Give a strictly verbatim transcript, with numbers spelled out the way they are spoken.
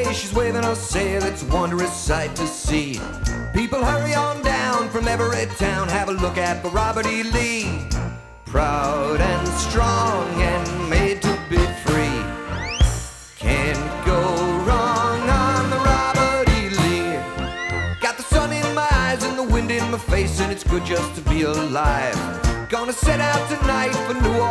she's waving her sail, it's a wondrous sight to see. People hurry on down from every town, have a look at the Robert E. Lee. Proud and strong and made to be free. Can't go wrong on the Robert E. Lee. Got the sun in my eyes and the wind in my face, and it's good just to be alive. Gonna set out tonight for New Orleans.